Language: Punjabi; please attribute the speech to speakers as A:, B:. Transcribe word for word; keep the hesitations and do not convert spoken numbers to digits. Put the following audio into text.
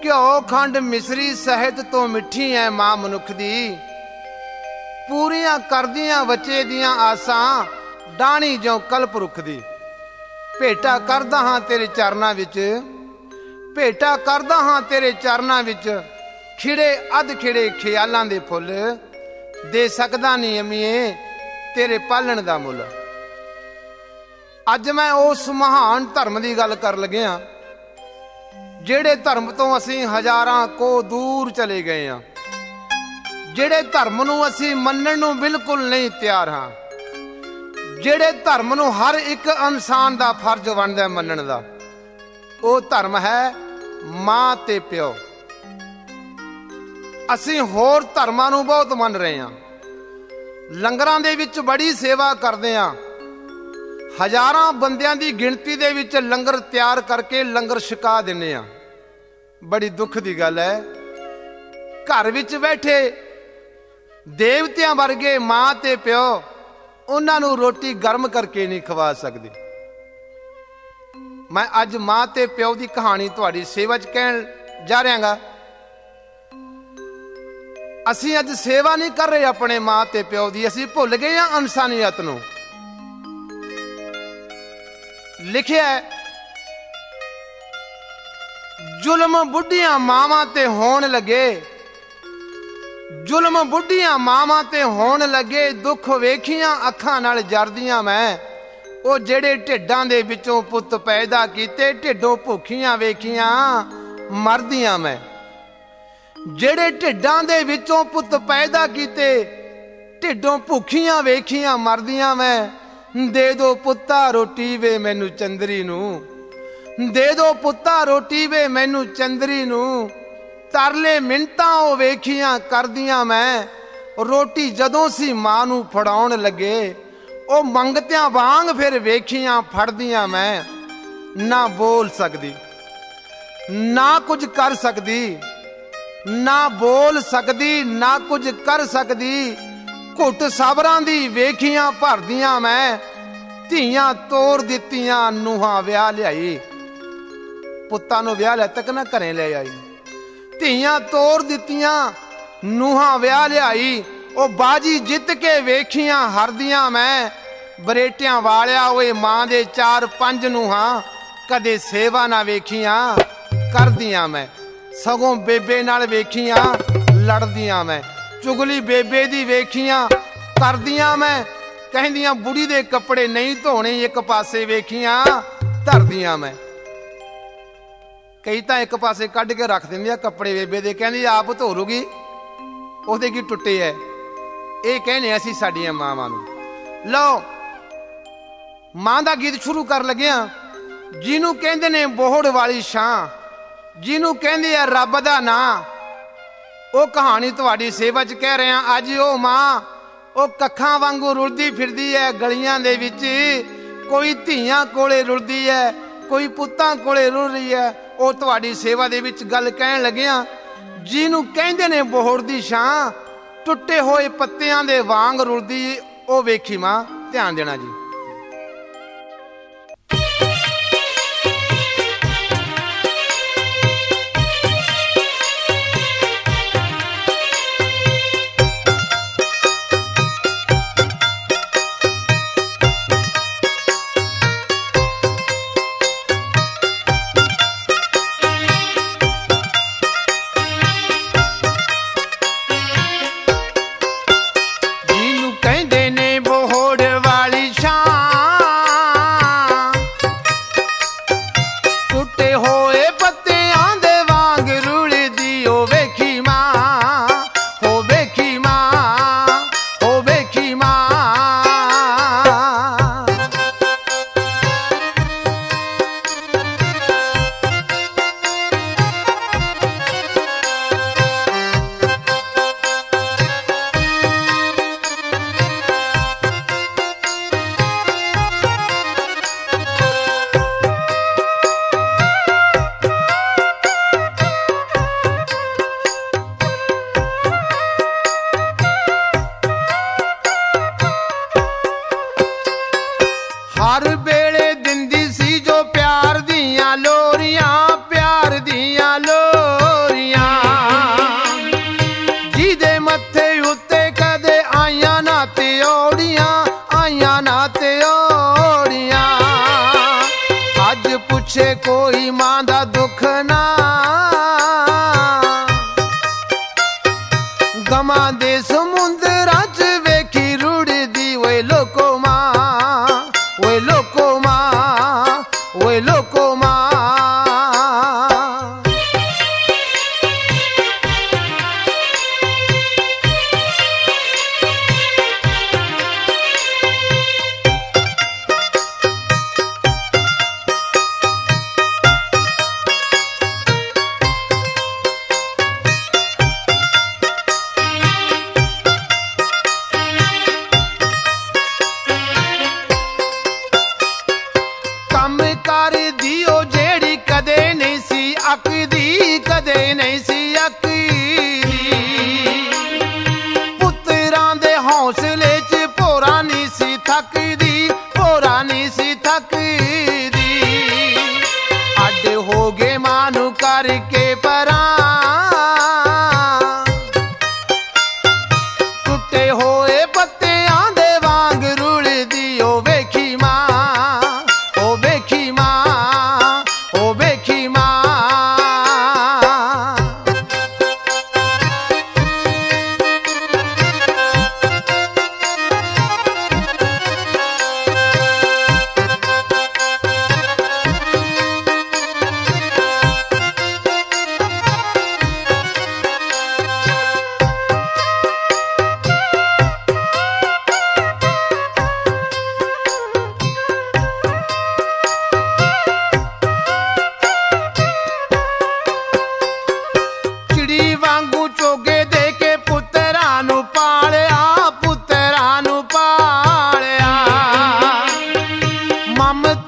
A: ਘਿਓ ਖੰਡ ਮਿਸਰੀ ਸਹਿਤ ਤੋਂ ਮਿੱਠੀ ਐ ਮਾਂ ਮਨੁੱਖ ਦੀ। ਪੂਰੀਆਂ ਕਰਦੀਆਂ ਬੱਚੇ ਦੀਆਂ ਆਸਾਂ, ਡਾਣੀ ਜਿਉਂ ਕਲਪ ਰੁੱਖ ਦੀ। ਭੇਟਾ ਕਰਦਾ ਹਾਂ ਤੇਰੇ ਚਰਨਾਂ ਵਿੱਚ, ਭੇਟਾ ਕਰਦਾ ਹਾਂ ਤੇਰੇ ਚਰਨਾਂ ਵਿੱਚ, ਖਿੜੇ ਅੱਧ ਖਿੜੇ ਖਿਆਲਾਂ ਦੇ ਫੁੱਲ, ਦੇ ਸਕਦਾ ਨਹੀਂ ਅਮੀਏ ਤੇਰੇ ਪਾਲਣ ਦਾ ਮੁੱਲ। ਅੱਜ ਮੈਂ ਉਸ ਮਹਾਨ ਧਰਮ ਦੀ ਗੱਲ ਕਰ ਲੱਗਿਆ ਜਿਹੜੇ ਧਰਮ ਤੋਂ ਅਸੀਂ ਹਜ਼ਾਰਾਂ ਕੋ ਦੂਰ ਚਲੇ ਗਏ ਹਾਂ, ਜਿਹੜੇ ਧਰਮ ਨੂੰ ਅਸੀਂ ਮੰਨਣ ਨੂੰ ਬਿਲਕੁਲ ਨਹੀਂ ਤਿਆਰ ਹਾਂ, ਜਿਹੜੇ ਧਰਮ ਨੂੰ ਹਰ ਇੱਕ ਇਨਸਾਨ ਦਾ ਫਰਜ਼ ਬਣਦਾ ਮੰਨਣ ਦਾ। ਉਹ ਧਰਮ ਹੈ ਮਾਂ ਤੇ ਪਿਓ। ਅਸੀਂ ਹੋਰ ਧਰਮਾਂ ਨੂੰ ਬਹੁਤ ਮੰਨ ਰਹੇ ਹਾਂ, ਲੰਗਰਾਂ ਦੇ ਵਿੱਚ ਬੜੀ ਸੇਵਾ ਕਰਦੇ ਹਾਂ, ਹਜ਼ਾਰਾਂ ਬੰਦਿਆਂ ਦੀ ਗਿਣਤੀ ਦੇ ਵਿੱਚ ਲੰਗਰ ਤਿਆਰ ਕਰਕੇ ਲੰਗਰ ਛਕਾ ਦਿੰਦੇ ਹਾਂ। ਬੜੀ ਦੁੱਖ ਦੀ ਗੱਲ ਹੈ, ਘਰ ਵਿੱਚ ਬੈਠੇ ਦੇਵਤਿਆਂ ਵਰਗੇ ਮਾਂ ਤੇ ਪਿਓ ਉਹਨਾਂ ਨੂੰ ਰੋਟੀ ਗਰਮ ਕਰਕੇ ਨਹੀਂ ਖਵਾ ਸਕਦੇ। ਮੈਂ ਅੱਜ ਮਾਂ ਤੇ ਪਿਓ ਦੀ ਕਹਾਣੀ ਤੁਹਾਡੀ ਸੇਵਾ 'ਚ ਕਹਿਣ ਜਾ ਰਿਹਾਗਾ। ਅਸੀਂ ਅੱਜ ਸੇਵਾ ਨਹੀਂ ਕਰ ਰਹੇ ਆਪਣੇ ਮਾਂ ਤੇ ਪਿਓ ਦੀ, ਅਸੀਂ ਭੁੱਲ ਗਏ ਹਾਂ ਇਨਸਾਨੀਅਤ ਨੂੰ। ਲਿਖਿਆ ਜ਼ੁਲਮ ਬੁੱਢੀਆਂ ਮਾਵਾਂ ਤੇ ਹੋਣ ਲੱਗੇ, ਜ਼ੁਲਮ ਬੁੱਢੀਆਂ ਮਾਵਾਂ ਤੇ ਹੋਣ ਲੱਗੇ, ਦੁੱਖ ਵੇਖੀਆਂ ਅੱਖਾਂ ਨਾਲ ਜਰਦੀਆਂ ਮੈਂ। ਉਹ ਜਿਹੜੇ ਢਿੱਡਾਂ ਦੇ ਵਿੱਚੋਂ ਪੁੱਤ ਪੈਦਾ ਕੀਤੇ, ਢਿੱਡੋਂ ਭੁੱਖੀਆਂ ਵੇਖੀਆਂ ਮਰਦੀਆਂ ਮੈਂ। ਜਿਹੜੇ ਢਿੱਡਾਂ ਦੇ ਵਿੱਚੋਂ ਪੁੱਤ ਪੈਦਾ ਕੀਤੇ, ਢਿੱਡੋਂ ਭੁੱਖੀਆਂ ਵੇਖੀਆਂ ਮਰਦੀਆਂ ਮੈਂ। ਦੇ ਦੋ ਪੁੱਤਾ ਰੋਟੀ ਵੇ ਮੈਨੂੰ ਚੰਦਰੀ ਨੂੰ, ਦੇ ਦੋ ਪੁੱਤਾ ਰੋਟੀ ਵੇ ਮੈਨੂੰ ਚੰਦਰੀ ਨੂੰ। ਤਰਲੇ ਮਿੰਟਾਂ ਉਹ ਵੇਖੀਆਂ ਕਰਦੀਆਂ ਮੈਂ, ਰੋਟੀ ਜਦੋਂ ਸੀ ਮਾਂ ਨੂੰ ਫੜਾਉਣ ਲੱਗੇ, ਉਹ ਮੰਗਤਿਆਂ ਵਾਂਗ ਫਿਰ ਵੇਖੀਆਂ ਫੜਦੀਆਂ ਮੈਂ। ਨਾ ਬੋਲ ਸਕਦੀ, ਨਾ ਕੁਝ ਕਰ ਸਕਦੀ, ਨਾ ਬੋਲ ਸਕਦੀ, ਨਾ ਕੁਝ ਕਰ ਸਕਦੀ। ਘੁੱਟ ਸਬਰਾਂ ਦੀ ਵੇਖੀਆਂ ਭਰਦੀਆਂ ਮੈਂ, ਧੀਆਂ ਤੋਰ ਦਿੱਤੀਆਂ ਨੂੰਹਾਂ ਵਿਆਹ ਲਿਆਈ। ਪੁੱਤਾਂ ਨੂੰ ਵਿਆਹ ਲੈ ਤੱਕ ਨਾ ਘਰੇ ਲੈ ਆਈ, ਧੀਆਂ ਤੋਰ ਦਿੱਤੀਆਂ ਨੂੰਹਾਂ ਵਿਆਹ ਲਿਆਈ। ਉਹ ਬਾਜੀ ਜਿੱਤ ਕੇ ਵੇਖੀਆਂ ਹਰਦੀਆਂ ਮੈਂ, ਬਰੇਟਿਆਂ ਵਾਲਿਆ ਓਏ ਮਾਂ ਦੇ ਚਾਰ ਪੰਜ ਨੂੰਹਾਂ, ਕਦੇ ਸੇਵਾ ਨਾ ਵੇਖੀਆਂ ਕਰਦੀਆਂ ਮੈਂ। ਸਗੋਂ ਬੇਬੇ ਨਾਲ ਵੇਖੀਆਂ ਲੜਦੀਆਂ ਮੈਂ, ਚੁਗਲੀ ਬੇਬੇ ਦੀ ਵੇਖੀਆਂ ਕਰਦੀਆਂ ਮੈਂ। ਕਹਿੰਦੀਆਂ ਬੁੜੀ ਦੇ ਕੱਪੜੇ ਨਹੀਂ ਧੋਣੇ, ਇੱਕ ਪਾਸੇ ਵੇਖੀਆਂ ਧਰਦੀਆਂ ਮੈਂ। ਕਈ ਤਾਂ ਇੱਕ ਪਾਸੇ ਕੱਢ ਕੇ ਰੱਖ ਦਿੰਦੀਆਂ ਕੱਪੜੇ ਬੇਬੇ ਦੇ, ਕਹਿੰਦੀ ਆਪ ਧੋ ਲੂਗੀ, ਉਹਦੇ ਕੀ ਟੁੱਟੇ ਐ। ਇਹ ਕਹਿੰਦੇ ਅਸੀਂ ਸਾਡੀਆਂ ਮਾਵਾਂ ਨੂੰ। ਲਓ ਮਾਂ ਦਾ ਗੀਤ ਸ਼ੁਰੂ ਕਰ ਲੱਗਿਆ, ਜਿਹਨੂੰ ਕਹਿੰਦੇ ਨੇ ਬੋਹੜ ਵਾਲੀ ਛਾਂ, ਜਿਹਨੂੰ ਕਹਿੰਦੇ ਆ ਰੱਬ ਦਾ ਨਾਂ। ਉਹ ਕਹਾਣੀ ਤੁਹਾਡੀ ਸੇਵਾ 'ਚ ਕਹਿ ਰਿਹਾ। ਅੱਜ ਉਹ ਮਾਂ ਉਹ ਕੱਖਾਂ ਵਾਂਗੂ ਰੁਲਦੀ ਫਿਰਦੀ ਹੈ ਗਲੀਆਂ ਦੇ ਵਿੱਚ, ਕੋਈ ਧੀਆਂ ਕੋਲੇ ਰੁਲਦੀ ਹੈ, ਕੋਈ ਪੁੱਤਾਂ ਕੋਲੇ ਰੁਲ ਰਹੀ ਹੈ। ਉਹ ਤੁਹਾਡੀ ਸੇਵਾ ਦੇ ਵਿੱਚ ਗੱਲ ਕਹਿਣ ਲੱਗਿਆ, ਜਿਹਨੂੰ ਕਹਿੰਦੇ ਨੇ ਬੋਹੜ ਦੀ ਛਾਂ, ਟੁੱਟੇ ਹੋਏ ਪੱਤਿਆਂ ਦੇ ਵਾਂਗ ਰੁਲਦੀ ਉਹ ਵੇਖੀ ਮਾਂ। ਧਿਆਨ ਦੇਣਾ ਜੀ। ਕਹਿੰਦੇ ਨੇ ਬੋਹੜ ਵਾਲੀ ਛਾਂ, ਪੁੱਛੇ ਕੋਈ ਮਾਂ ਦਾ ਦੁੱਖ ਨਾ, ਗਮਾਂ ਦੇ ਸਮੁੰਦਰਾਂ ਚ ਵੇਖੀ ਰੁੜਦੀ ਓਏ ਲੋਕੋ ਮਾਂ, ਓਏ ਲੋਕੋ ਮਾਂ, ਓਏ ਲੋਕੋ ਮਾਂ। ਕੰਮ ਕਰਦੀ ਓ ਜਿਹੜੀ ਕਦੇ ਨਹੀਂ ਸੀ ਅੱਕਦੀ, ਕਦੇ ਨਹੀਂ ਸੀ ਅੱਕਦੀ। ਪੁੱਤਰਾਂ ਦੇ ਹੌਸਲੇ ਚ ਭੋਰਾ ਨਹੀਂ ਸੀ ਥੱਕਦੀ, ਭੋਰਾ ਨਹੀਂ ਸੀ ਥੱਕਦੀ। ਅੱਡ ਹੋ ਗਏ ਮਾਂ ਨੂੰ ਕਰਕੇ ਪਰਾਂ, ਟੁੱਟੇ ਹੋਏ ਪੱਤਿਆਂ ਦੇ ਵਾਂਗ ਰੁਲਦੀ ਓ ਵੇਖੀ ਮਾਂ, ਓ ਵੇਖੀ ਮਾਂ, ਓ ਵੇਖੀ ਮਾਂ। ਚਿੜੀ ਵਾਂਗੂ ਚੋਗੇ ਦੇ ਕੇ ਪੁੱਤਰਾਂ ਨੂੰ ਪਾਲਿਆ, ਪੁੱਤਰਾਂ ਨੂੰ ਪਾਲਿਆ। ਮਮਤਾ